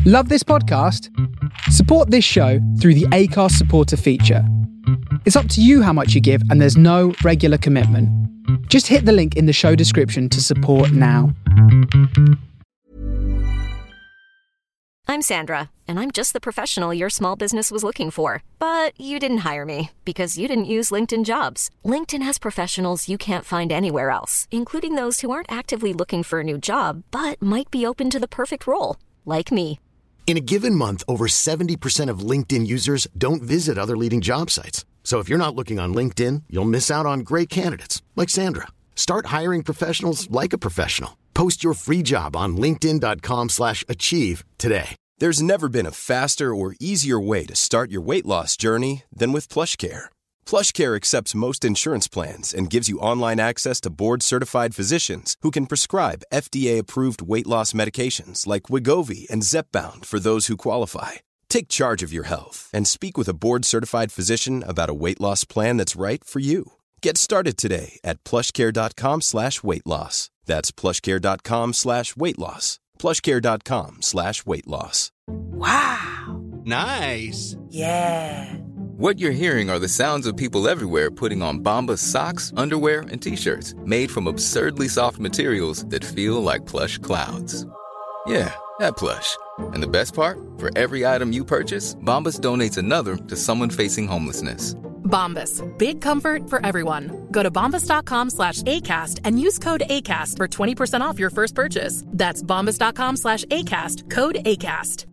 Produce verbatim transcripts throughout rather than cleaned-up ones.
Love this podcast? Support this show through the Acast supporter feature. It's up to you how much you give, and there's no regular commitment. Just hit the link in the show description to support now. I'm Sandra, and I'm just the professional your small business was looking for. But you didn't hire me because you didn't use LinkedIn Jobs. LinkedIn has professionals you can't find anywhere else, including those who aren't actively looking for a new job, but might be open to the perfect role, like me. In a given month, over seventy percent of LinkedIn users don't visit other leading job sites. So if you're not looking on LinkedIn, you'll miss out on great candidates like Sandra. Start hiring professionals like a professional. Post your free job on linkedin.com slash achieve today. There's never been a faster or easier way to start your weight loss journey than with PlushCare. PlushCare accepts most insurance plans and gives you online access to board-certified physicians who can prescribe F D A-approved weight loss medications like Wegovy and Zepbound for those who qualify. Take charge of your health and speak with a board-certified physician about a weight loss plan that's right for you. Get started today at plushcare.com slash weight loss. That's plushcare.com slash weight loss. plushcare.com slash weight loss. Wow. Nice. Yeah. What you're hearing are the sounds of people everywhere putting on Bombas socks, underwear, and T-shirts made from absurdly soft materials that feel like plush clouds. Yeah, that plush. And the best part? For every item you purchase, Bombas donates another to someone facing homelessness. Bombas. Big comfort for everyone. Go to bombas.com slash ACAST and use code ACAST for twenty percent off your first purchase. That's bombas.com slash ACAST. Code ACAST.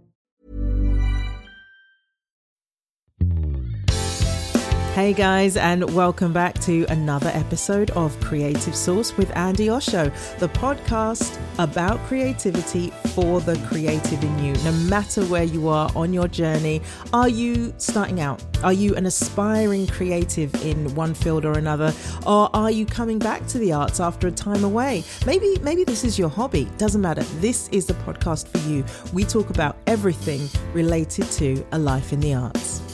Hey guys, and welcome back to another episode of Creative Source with Andy Osho, the podcast about creativity for the creative in you. No matter where you are on your journey, are you starting out? Are you an aspiring creative in one field or another? Or are you coming back to the arts after a time away? Maybe, maybe this is your hobby. Doesn't matter. This is the podcast for you. We talk about everything related to a life in the arts.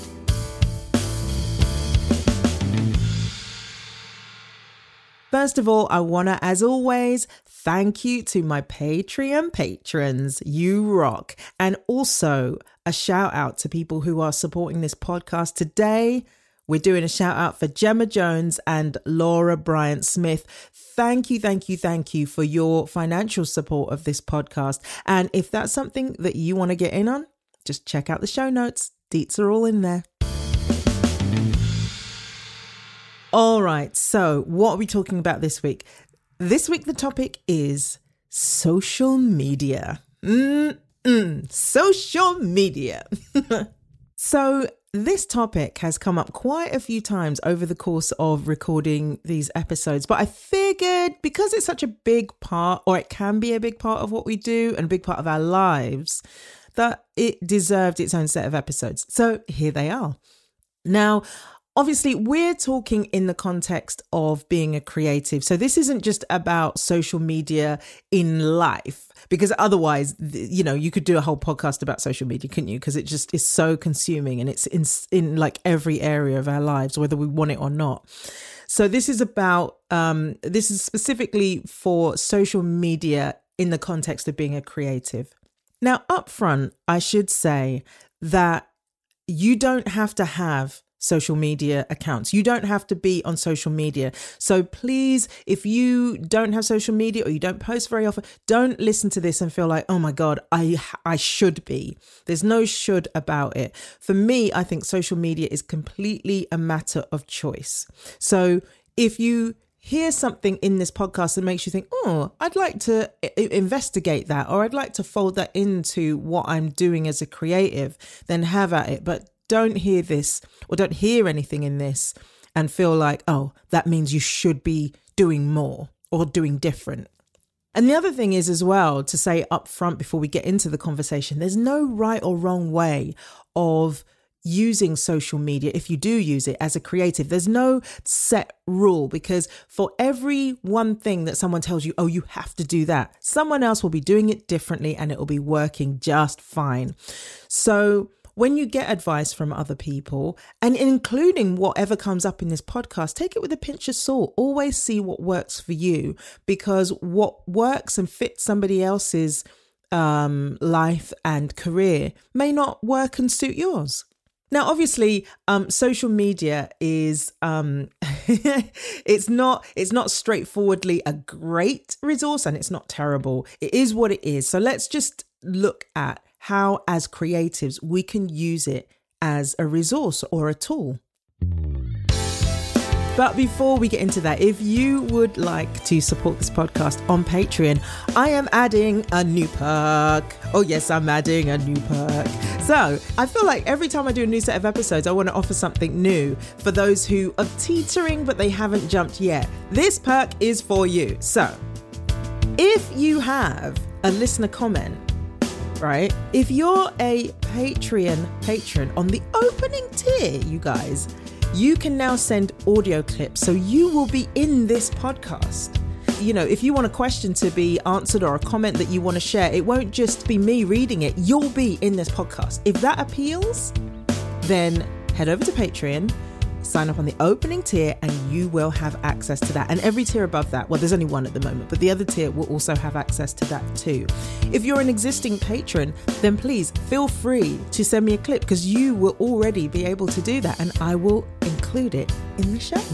First of all, I want to, as always, thank you to my Patreon patrons. You rock. And also a shout out to people who are supporting this podcast today. We're doing a shout out for Gemma Jones and Laura Bryant Smith. Thank you, thank you, thank you for your financial support of this podcast. And if that's something that you want to get in on, just check out the show notes. Deets are all in there. All right, so what are we talking about this week? This week, the topic is social media. Mm-mm, social media. So this topic has come up quite a few times over the course of recording these episodes, but I figured because it's such a big part, or it can be a big part of what we do and a big part of our lives, that it deserved its own set of episodes. So here they are. Now, obviously, we're talking in the context of being a creative. So this isn't just about social media in life, because otherwise, you know, you could do a whole podcast about social media, couldn't you? Because it just is so consuming and it's in, in like every area of our lives, whether we want it or not. So this is about, um, this is specifically for social media in the context of being a creative. Now, up front, I should say that you don't have to have social media accounts. You don't have to be on social media. So please, if you don't have social media or you don't post very often, don't listen to this and feel like, oh my God, I I should be. There's no should about it. For me, I think social media is completely a matter of choice. So if you hear something in this podcast that makes you think, oh, I'd like to I- investigate that, or I'd like to fold that into what I'm doing as a creative, then have at it. But don't hear this or don't hear anything in this and feel like, oh, that means you should be doing more or doing different. And the other thing is as well to say up front before we get into the conversation, there's no right or wrong way of using social media. If you do use it as a creative, there's no set rule, because for every one thing that someone tells you, oh, you have to do that, someone else will be doing it differently and it will be working just fine. So when you get advice from other people, and including whatever comes up in this podcast, take it with a pinch of salt. Always see what works for you, because what works and fits somebody else's um, life and career may not work and suit yours. Now, obviously, um, social media is um, it's not it's not straightforwardly a great resource, and it's not terrible. It is what it is. So let's just look at how, as creatives, we can use it as a resource or a tool. But before we get into that, if you would like to support this podcast on Patreon, I am adding a new perk. Oh yes, I'm adding a new perk. So I feel like every time I do a new set of episodes, I want to offer something new for those who are teetering, but they haven't jumped yet. This perk is for you. So if you have a listener comment, right? If you're a Patreon patron on the opening tier, you guys, you can now send audio clips. So you will be in this podcast. You know, if you want a question to be answered or a comment that you want to share, it won't just be me reading it. You'll be in this podcast. If that appeals, then head over to Patreon, sign up on the opening tier, and you will have access to that. And every tier above that, well, there's only one at the moment, but the other tier will also have access to that too. If you're an existing patron, then please feel free to send me a clip, because you will already be able to do that, and I will include it in the show.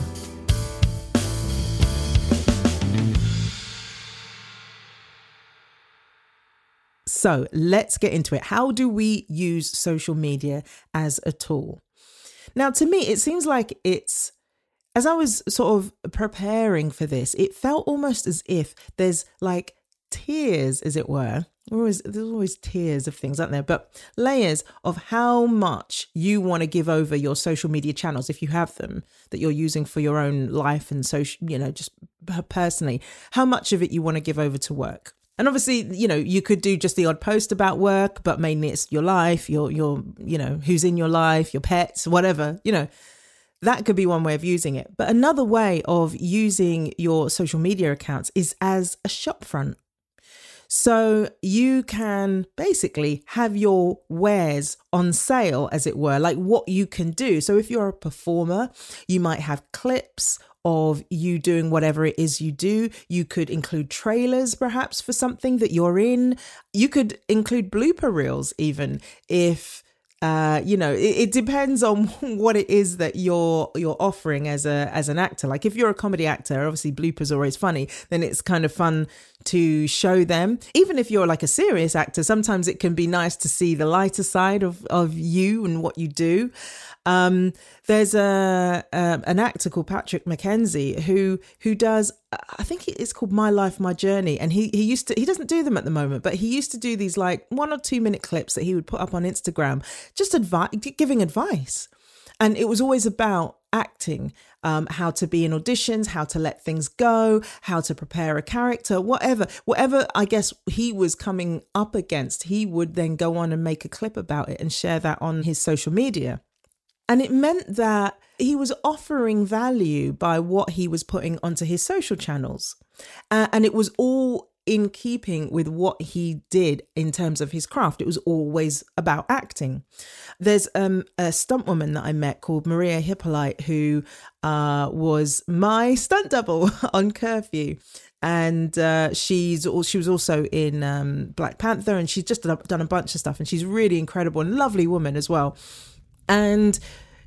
So let's get into it. How do we use social media as a tool? Now, to me, it seems like it's, as I was sort of preparing for this, it felt almost as if there's like tiers, as it were. Always, there's always tiers of things, aren't there? But layers of how much you want to give over your social media channels, if you have them, that you're using for your own life and social, you know, just personally, how much of it you want to give over to work. And obviously, you know, you could do just the odd post about work, but mainly it's your life, your, your, you know, who's in your life, your pets, whatever, you know, that could be one way of using it. But another way of using your social media accounts is as a shop front. So you can basically have your wares on sale, as it were, like what you can do. So if you're a performer, you might have clips of you doing whatever it is you do. You could include trailers perhaps for something that you're in. You could include blooper reels even if, uh, you know, it, it depends on what it is that you're you're offering as a as an actor. Like if you're a comedy actor, obviously bloopers are always funny, then it's kind of fun to show them. Even if you're like a serious actor, sometimes it can be nice to see the lighter side of, of you and what you do. Um, there's a, a an actor called Patrick McKenzie who who does, I think it's called My Life, My Journey, and he he used to he doesn't do them at the moment, but he used to do these like one or two minute clips that he would put up on Instagram, just advice, giving advice, and it was always about acting, um, how to be in auditions, how to let things go, how to prepare a character, whatever, whatever I guess he was coming up against, he would then go on and make a clip about it and share that on his social media. And it meant that he was offering value by what he was putting onto his social channels. Uh, and it was all in keeping with what he did in terms of his craft. It was always about acting. There's um, a stunt woman that I met called Maria Hippolyte, who uh, was my stunt double on Curfew. And uh, she's she was also in um, Black Panther, and she's just done a bunch of stuff. And she's really incredible and lovely woman as well. And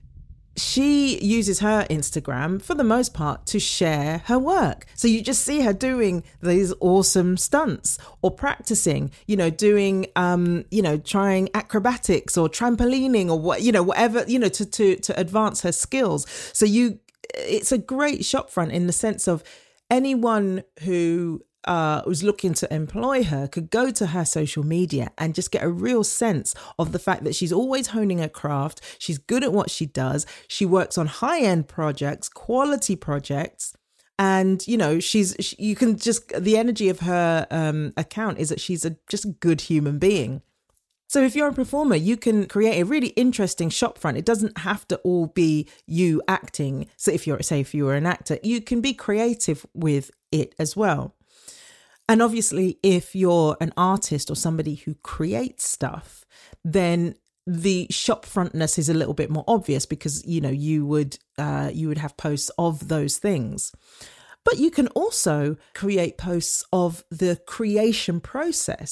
she uses her Instagram for the most part to share her work. So you just see her doing these awesome stunts or practicing, you know, doing, um, you know, trying acrobatics or trampolining or what, you know, whatever, you know, to, to, to advance her skills. So you, it's a great shop front in the sense of anyone who Uh, was looking to employ her could go to her social media and just get a real sense of the fact that she's always honing her craft. She's good at what she does. She works on high-end projects, quality projects. And, you know, she's, she, you can just, the energy of her um, account is that she's a just a good human being. So if you're a performer, you can create a really interesting shop front. It doesn't have to all be you acting. So if you're, say, if you were an actor, you can be creative with it as well. And obviously, if you're an artist or somebody who creates stuff, then the shop frontness is a little bit more obvious because, you know, you would uh, you would have posts of those things. But you can also create posts of the creation process.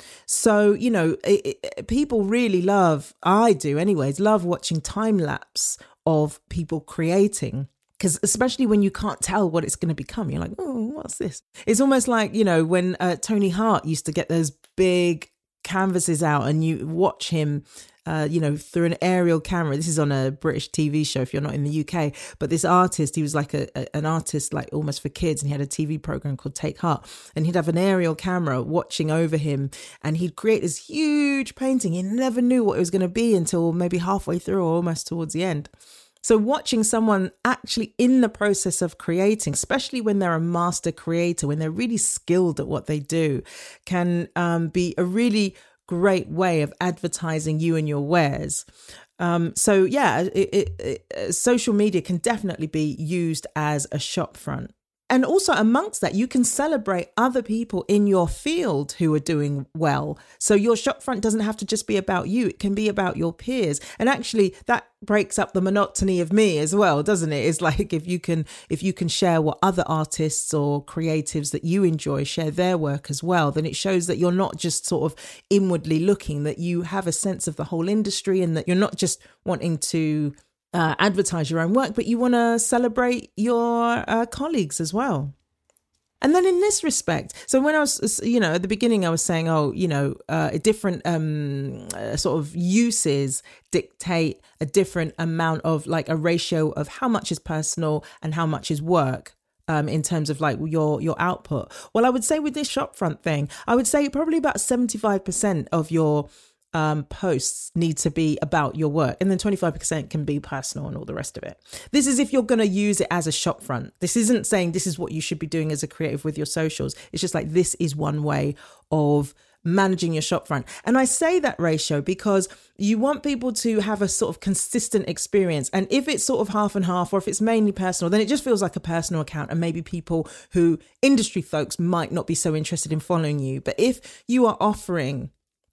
So, you know, it, it, people really love, I do anyways, love watching time lapse of people creating. Because especially when you can't tell what it's going to become, you're like, oh, what's this? It's almost like, you know, when uh, Tony Hart used to get those big canvases out and you watch him, uh, you know, through an aerial camera. This is on a British T V show if you're not in the U K. But this artist, he was like a, a an artist like almost for kids, and he had a T V program called Take Heart. And he'd have an aerial camera watching over him, and he'd create this huge painting. He never knew what it was going to be until maybe halfway through or almost towards the end. So watching someone actually in the process of creating, especially when they're a master creator, when they're really skilled at what they do, can um, be a really great way of advertising you and your wares. Um, so yeah, it, it, it, social media can definitely be used as a shop front. And also amongst that, you can celebrate other people in your field who are doing well. So your shopfront doesn't have to just be about you. It can be about your peers. And actually that breaks up the monotony of me as well, doesn't it? It's like if you can if you can share what other artists or creatives that you enjoy, share their work as well, then it shows that you're not just sort of inwardly looking, that you have a sense of the whole industry and that you're not just wanting to Uh, advertise your own work, but you want to celebrate your uh, colleagues as well. And then in this respect, so when I was, you know, at the beginning I was saying, oh, you know, uh, different um, uh, sort of uses dictate a different amount of like a ratio of how much is personal and how much is work. Um, in terms of like your your output. Well, I would say with this shopfront thing, I would say probably about seventy-five percent of your Um, posts need to be about your work, and then twenty-five percent can be personal and all the rest of it. This is if you're going to use it as a shop front. This isn't saying this is what you should be doing as a creative with your socials. It's just like this is one way of managing your shop front. And I say that ratio because you want people to have a sort of consistent experience. And if it's sort of half and half, or if it's mainly personal, then it just feels like a personal account. And maybe people who industry folks might not be so interested in following you. But if you are offering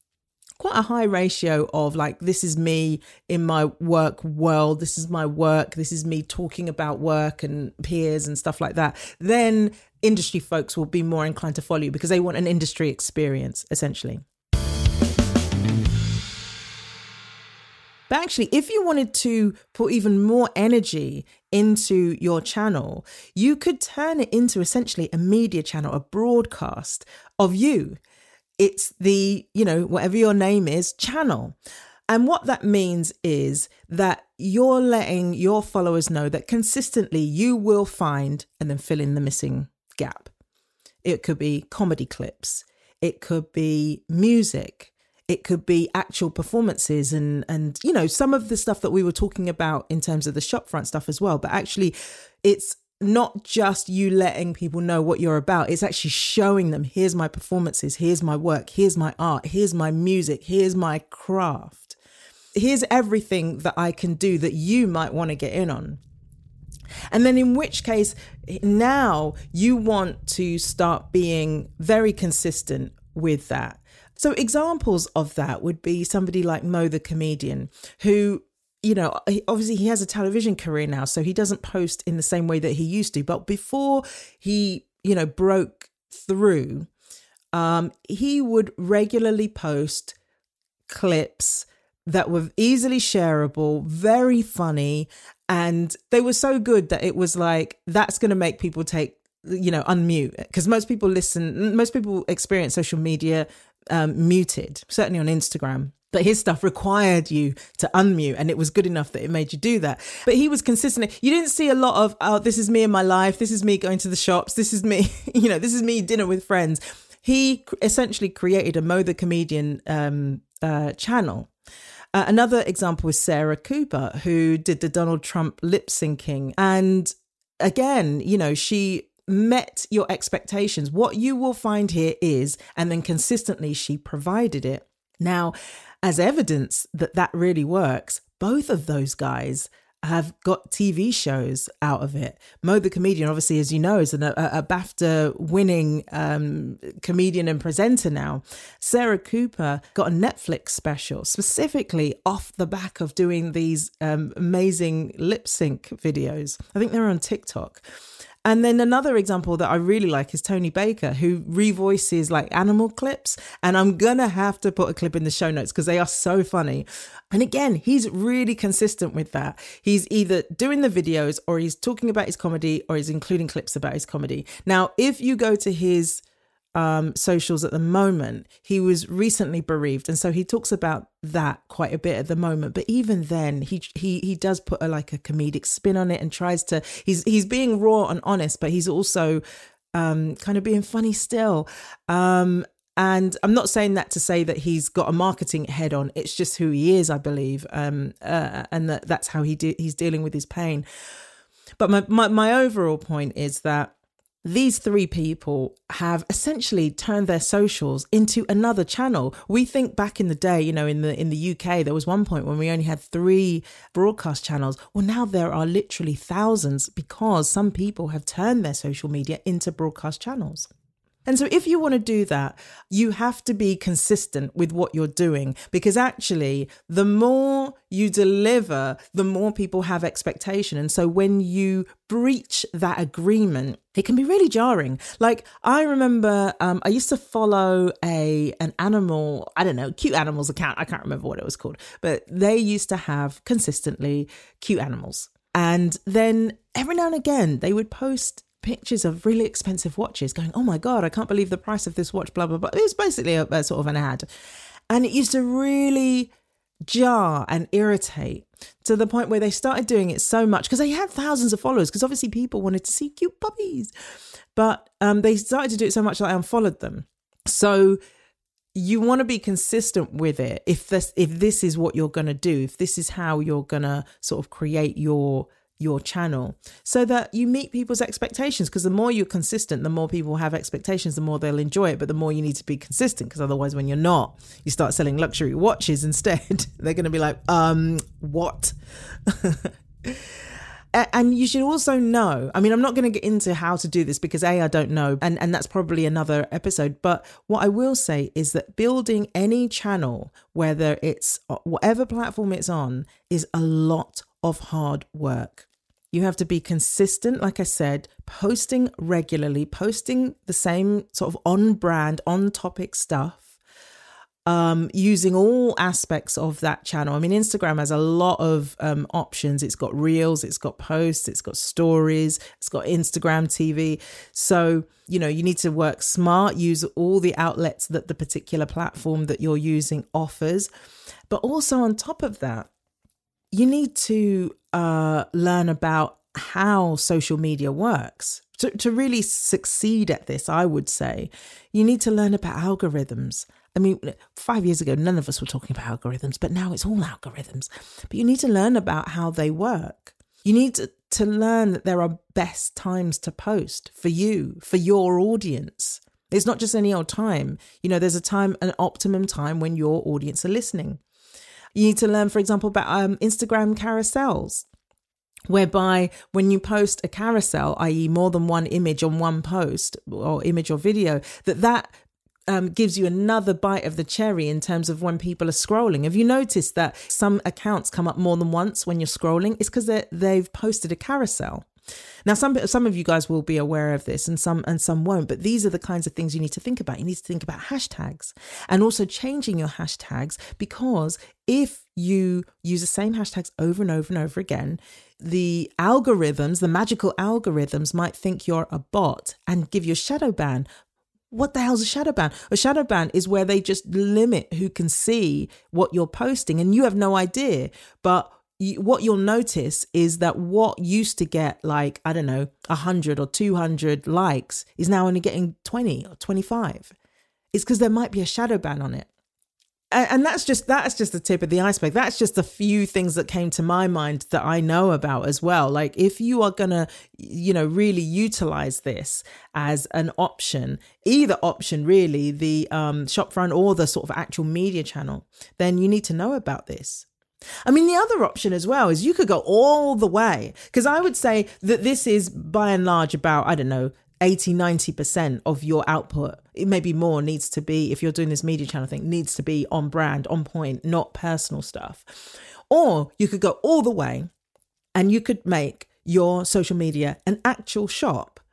quite a high ratio of like, this is me in my work world, this is my work, this is me talking about work and peers and stuff like that, then industry folks will be more inclined to follow you because they want an industry experience, essentially. But actually, if you wanted to put even more energy into your channel, you could turn it into essentially a media channel, a broadcast of you. It's the, you know, whatever your name is, channel. And what that means is that you're letting your followers know that consistently you will find and then fill in the missing gap. It could be comedy clips. It could be music. It could be actual performances and, and, you know, some of the stuff that we were talking about in terms of the shopfront stuff as well. But actually, it's not just you letting people know what you're about. It's actually showing them, here's my performances, here's my work, here's my art, here's my music, here's my craft. Here's everything that I can do that you might want to get in on. And then in which case, now you want to start being very consistent with that. So examples of that would be somebody like Mo the comedian, who, you know, obviously he has a television career now, so he doesn't post in the same way that he used to. But before he, you know, broke through, um, he would regularly post clips that were easily shareable, very funny. And they were so good that it was like, that's going to make people take, you know, unmute. Because most people listen, most people experience social media um, muted, certainly on Instagram. But his stuff required you to unmute, and it was good enough that it made you do that. But he was consistent. You didn't see a lot of, oh, this is me in my life. This is me going to the shops. This is me, you know, this is me dinner with friends. He essentially created a Mo the Comedian um, uh, channel. Uh, another example is Sarah Cooper, who did the Donald Trump lip syncing. And again, you know, she met your expectations. What you will find here is, and then consistently she provided it. Now, as evidence that that really works, both of those guys have got T V shows out of it. Mo the comedian, obviously, as you know, is an, a, a BAFTA winning um, comedian and presenter now. Sarah Cooper got a Netflix special specifically off the back of doing these um, amazing lip sync videos. I think they're on TikTok. And then another example that I really like is Tony Baker, who revoices like animal clips. And I'm going to have to put a clip in the show notes because they are so funny. And again, he's really consistent with that. He's either doing the videos or he's talking about his comedy or he's including clips about his comedy. Now, if you go to his um, socials at the moment, he was recently bereaved. And so he talks about that quite a bit at the moment. But even then, he he he does put a, like a comedic spin on it and tries to, he's, he's being raw and honest, but he's also um, kind of being funny still. Um, And I'm not saying that to say that he's got a marketing head on. It's just who he is, I believe. Um, uh, and that that's how he de- he's dealing with his pain. But my, my, my overall point is that these three people have essentially turned their socials into another channel. We think back in the day, you know, in the in the U K, there was one point when we only had three broadcast channels. Well, now there are literally thousands because some people have turned their social media into broadcast channels. And so if you want to do that, you have to be consistent with what you're doing, because actually the more you deliver, the more people have expectation. And so when you breach that agreement, it can be really jarring. Like I remember um, I used to follow a an animal, I don't know, cute animals account. I can't remember what it was called, but they used to have consistently cute animals. And then every now and again, they would post pictures of really expensive watches going, oh my God, I can't believe the price of this watch, blah, blah, blah. It was basically a, a sort of an ad. And it used to really jar and irritate to the point where they started doing it so much because they had thousands of followers, because obviously people wanted to see cute puppies. But um, they started to do it so much that I unfollowed them. So you want to be consistent with it. If this, if this is what you're going to do, if this is how you're going to sort of create your your channel, so that you meet people's expectations, because the more you're consistent, the more people have expectations, the more they'll enjoy it. But the more you need to be consistent, because otherwise when you're not, you start selling luxury watches instead. They're going to be like, um, what? And you should also know, I mean, I'm not going to get into how to do this because A, I don't know. And, and that's probably another episode. But what I will say is that building any channel, whether it's whatever platform it's on, is a lot of hard work. You have to be consistent, like I said, posting regularly, posting the same sort of on-brand, on-topic stuff, um, using all aspects of that channel. I mean, Instagram has a lot of um, options. It's got reels, it's got posts, it's got stories, it's got Instagram T V. So, you know, you need to work smart, use all the outlets that the particular platform that you're using offers. But also on top of that, you need to uh, learn about how social media works. To, to really succeed at this, I would say, you need to learn about algorithms. I mean, five years ago, none of us were talking about algorithms, but now it's all algorithms. But you need to learn about how they work. You need to, to learn that there are best times to post for you, for your audience. It's not just any old time. You know, there's a time, an optimum time when your audience are listening. You need to learn, for example, about um, Instagram carousels, whereby when you post a carousel, that is more than one image on one post or image or video, that that um, gives you another bite of the cherry in terms of when people are scrolling. Have you noticed that some accounts come up more than once when you're scrolling? It's because they've posted a carousel. Now, some some of you guys will be aware of this and some and some won't, but these are the kinds of things you need to think about. You need to think about hashtags and also changing your hashtags, because if you use the same hashtags over and over and over again, the algorithms, the magical algorithms might think you're a bot and give you a shadow ban. What the hell's a shadow ban? A shadow ban is where they just limit who can see what you're posting and you have no idea. But You, what you'll notice is that what used to get like, I don't know, one hundred or two hundred likes is now only getting twenty or twenty-five. It's because there might be a shadow ban on it. And, and that's just that's just the tip of the iceberg. That's just a few things that came to my mind that I know about as well. Like if you are going to, you know, really utilize this as an option, either option really, the um, shopfront or the sort of actual media channel, then you need to know about this. I mean, the other option as well is you could go all the way, because I would say that this is by and large about, I don't know, eighty, ninety percent of your output. It may be more needs to be, if you're doing this media channel thing, needs to be on brand, on point, not personal stuff. Or you could go all the way and you could make your social media an actual shop.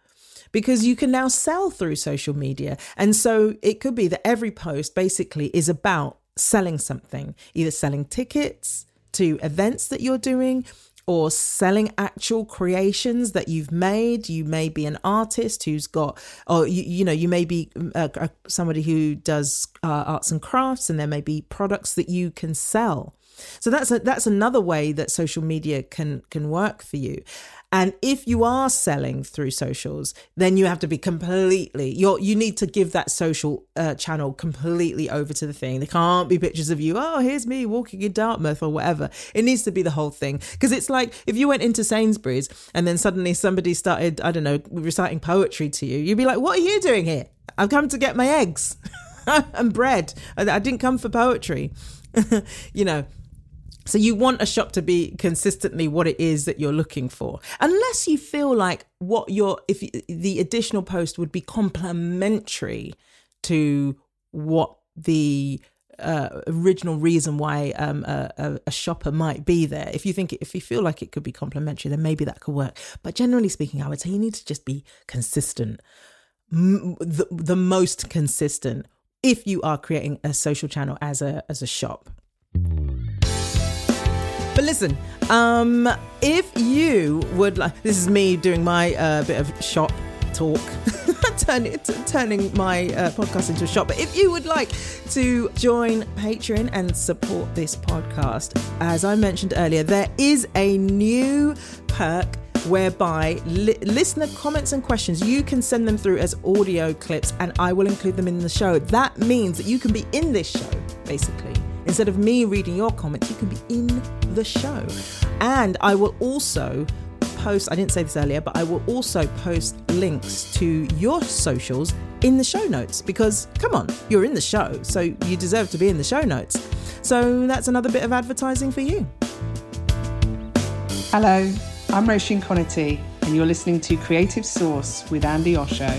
because you can now sell through social media. And so it could be that every post basically is about selling something, either selling tickets to events that you're doing or selling actual creations that you've made. You may be an artist who's got, or you, you know, you may be uh, uh, somebody who does uh, arts and crafts, and there may be products that you can sell. So that's a, that's another way that social media can can work for you. And if you are selling through socials, then you have to be completely, you're, you need to give that social uh, channel completely over to the thing. There can't be pictures of you, oh, here's me walking in Dartmouth or whatever. It needs to be the whole thing. Because it's like if you went into Sainsbury's and then suddenly somebody started, I don't know, reciting poetry to you, you'd be like, what are you doing here? I've come to get my eggs and bread. I, I didn't come for poetry, you know. So you want a shop to be consistently what it is that you're looking for, unless you feel like what you're, if the additional post would be complementary to what the uh, original reason why um, a, a shopper might be there. If you think, if you feel like it could be complementary, then maybe that could work. But generally speaking, I would say you need to just be consistent, the, the most consistent, if you are creating a social channel as a as a shop. But listen, um, if you would like, this is me doing my uh, bit of shop talk, turning turning my uh, podcast into a shop. But if you would like to join Patreon and support this podcast, as I mentioned earlier, there is a new perk whereby li- listener comments and questions, you can send them through as audio clips and I will include them in the show. That means that you can be in this show, basically. Instead of me reading your comments, you can be in the show. And I will also post, I didn't say this earlier, but I will also post links to your socials in the show notes, because come on, you're in the show, so you deserve to be in the show notes. So that's another bit of advertising for you. Hello, I'm Roisin Connerty, and you're listening to Creative Source with Andy Osho.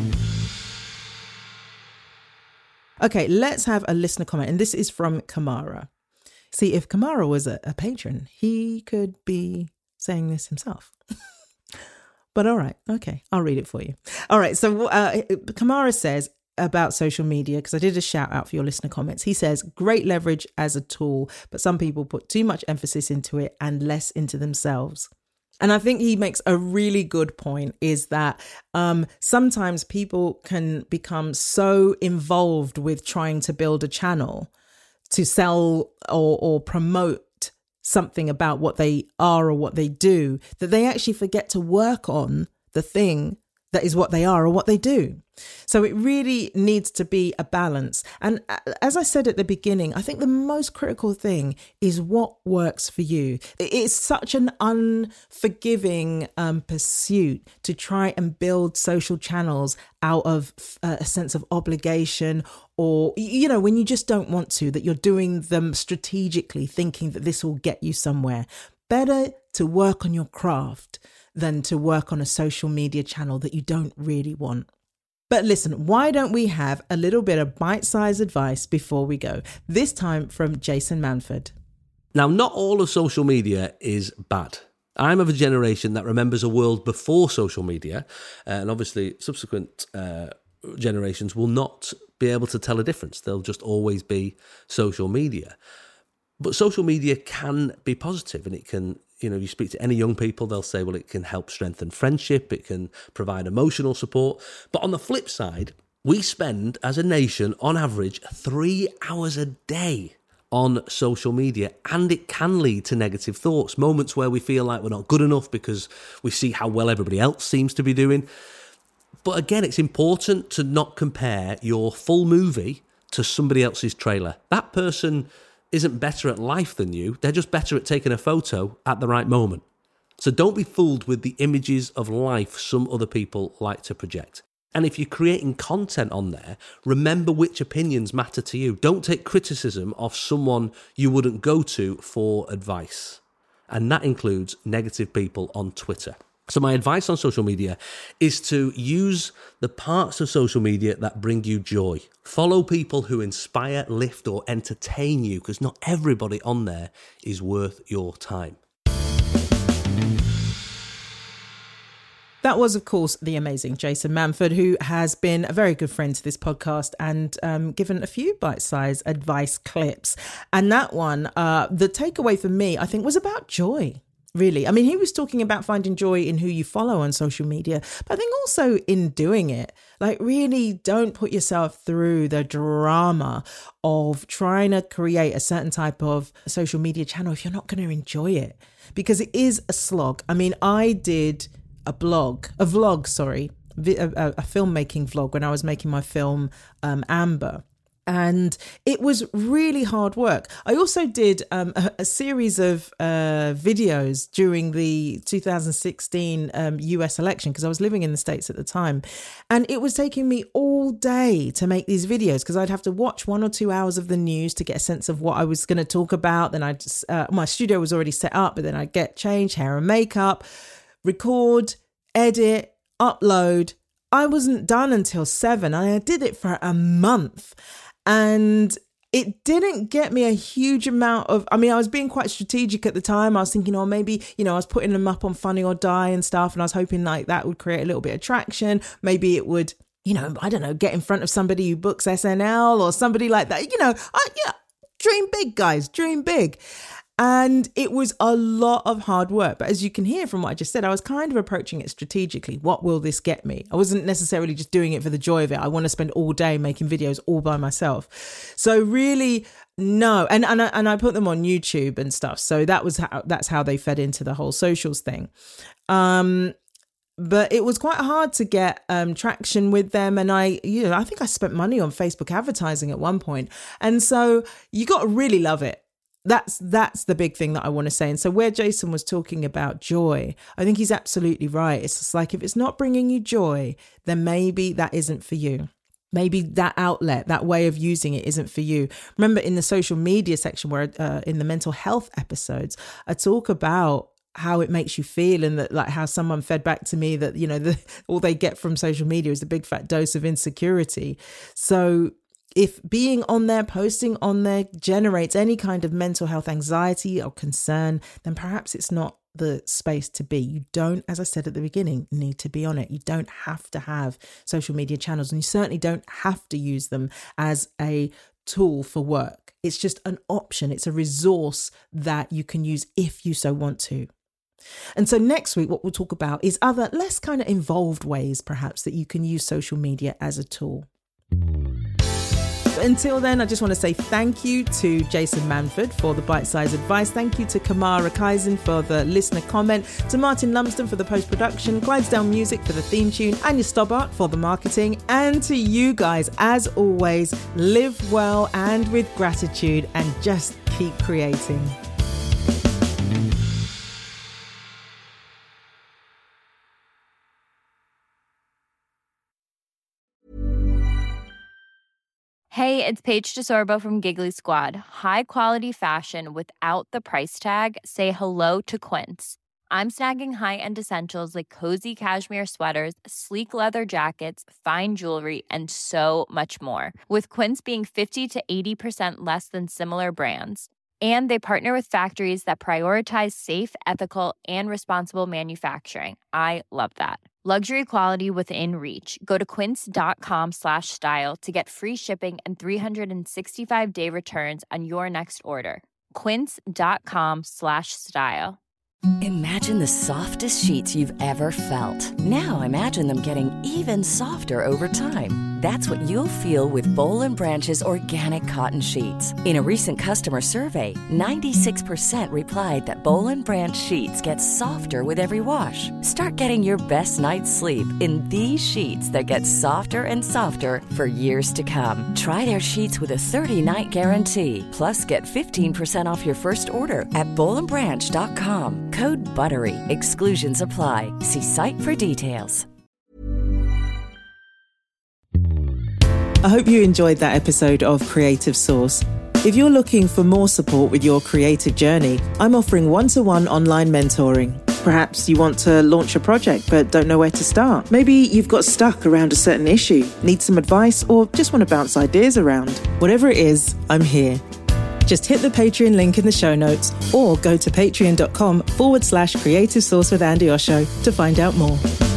Okay, let's have a listener comment. And this is from Kamara. See, if Kamara was a, a patron, he could be saying this himself. But all right, okay, I'll read it for you. All right, so uh, Kamara says about social media, because I did a shout out for your listener comments. He says, great leverage as a tool, but some people put too much emphasis into it and less into themselves. And I think he makes a really good point, is that um, sometimes people can become so involved with trying to build a channel to sell or, or promote something about what they are or what they do, that they actually forget to work on the thing that is what they are or what they do. So it really needs to be a balance. And as I said at the beginning, I think the most critical thing is what works for you. It's such an unforgiving um, pursuit to try and build social channels out of a sense of obligation, or, you know, when you just don't want to, that you're doing them strategically, thinking that this will get you somewhere. Better to work on your craft than to work on a social media channel that you don't really want. But listen, why don't we have a little bit of bite-sized advice before we go? This time from Jason Manford. Now, not all of social media is bad. I'm of a generation that remembers a world before social media, uh, and obviously subsequent uh, generations will not be able to tell a difference. They'll just always be social media. But social media can be positive, and it can, you know, you speak to any young people, they'll say, well, it can help strengthen friendship, it can provide emotional support. But on the flip side, we spend as a nation, on average, three hours a day on social media, and it can lead to negative thoughts, moments where we feel like we're not good enough because we see how well everybody else seems to be doing. But again, it's important to not compare your full movie to somebody else's trailer. That person isn't better at life than you. They're just better at taking a photo at the right moment. So don't be fooled with the images of life some other people like to project. And if you're creating content on there, remember which opinions matter to you. Don't take criticism of someone you wouldn't go to for advice. And that includes negative people on Twitter. So my advice on social media is to use the parts of social media that bring you joy. Follow people who inspire, lift, or entertain you, because not everybody on there is worth your time. That was, of course, the amazing Jason Manford, who has been a very good friend to this podcast and um, given a few bite-sized advice clips. And that one, uh, the takeaway for me, I think, was about joy. Really. I mean, he was talking about finding joy in who you follow on social media, but I think also in doing it. Like, really don't put yourself through the drama of trying to create a certain type of social media channel if you're not going to enjoy it, because it is a slog. I mean, I did a blog, a vlog, sorry, a, a, a filmmaking vlog when I was making my film, um, Amber. And it was really hard work. I also did um, a, a series of uh, videos during the two thousand sixteen um, U S election, because I was living in the States at the time. And it was taking me all day to make these videos, because I'd have to watch one or two hours of the news to get a sense of what I was going to talk about. Then I'd, uh, my studio was already set up, but then I'd get changed, hair and makeup, record, edit, upload. I wasn't done until seven. And I did it for a month. And it didn't get me a huge amount of, I mean, I was being quite strategic at the time. I was thinking, oh, maybe, you know, I was putting them up on Funny or Die and stuff. And I was hoping like that would create a little bit of traction. Maybe it would, you know, I don't know, get in front of somebody who books S N L or somebody like that. You know, I, yeah, dream big, guys, dream big. And it was a lot of hard work. But as you can hear from what I just said, I was kind of approaching it strategically. What will this get me? I wasn't necessarily just doing it for the joy of it. I want to spend all day making videos all by myself. So really, no. And and I, and I put them on YouTube and stuff. So that was how, that's how they fed into the whole socials thing. Um, But it was quite hard to get um, traction with them. And I, you know, I think I spent money on Facebook advertising at one point. And so you got to really love it. That's that's the big thing that I want to say. And so where Jason was talking about joy, I think he's absolutely right. It's just like, if it's not bringing you joy, then maybe that isn't for you. Maybe that outlet, that way of using it isn't for you. Remember in the social media section where uh, in the mental health episodes, I talk about how it makes you feel, and that like how someone fed back to me that, you know, the, all they get from social media is a big fat dose of insecurity. So if being on there, posting on there generates any kind of mental health anxiety or concern, then perhaps it's not the space to be. You don't, as I said at the beginning, need to be on it. You don't have to have social media channels, and you certainly don't have to use them as a tool for work. It's just an option. It's a resource that you can use if you so want to. And so next week, what we'll talk about is other less kind of involved ways, perhaps, that you can use social media as a tool. Until then, I just want to say thank you to Jason Manford for the bite-sized advice. Thank you to Kamara Kaizen for the listener comment, to Martin Lumsden for the post-production, Clydesdale Music for the theme tune, Anya Stobbart for the marketing, and to you guys, as always, live well and with gratitude, and just keep creating. Hey, it's Paige DeSorbo from Giggly Squad. High quality fashion without the price tag. Say hello to Quince. I'm snagging high-end essentials like cozy cashmere sweaters, sleek leather jackets, fine jewelry, and so much more. With Quince being fifty to eighty percent less than similar brands. And they partner with factories that prioritize safe, ethical, and responsible manufacturing. I love that. Luxury quality within reach. Go to quince.com slash style to get free shipping and three sixty-five day returns on your next order. Quince.com slash style. Imagine the softest sheets you've ever felt. Now imagine them getting even softer over time. That's what you'll feel with Boll and Branch's organic cotton sheets. In a recent customer survey, ninety-six percent replied that Boll and Branch sheets get softer with every wash. Start getting your best night's sleep in these sheets that get softer and softer for years to come. Try their sheets with a thirty-night guarantee. Plus, get fifteen percent off your first order at boll and branch dot com. Code BUTTERY. Exclusions apply. See site for details. I hope you enjoyed that episode of Creative Source. If you're looking for more support with your creative journey, I'm offering one-to-one online mentoring. Perhaps you want to launch a project but don't know where to start. Maybe you've got stuck around a certain issue, need some advice, or just want to bounce ideas around. Whatever it is, I'm here. Just hit the Patreon link in the show notes or go to patreon.com forward slash creative source with Andy Osho to find out more.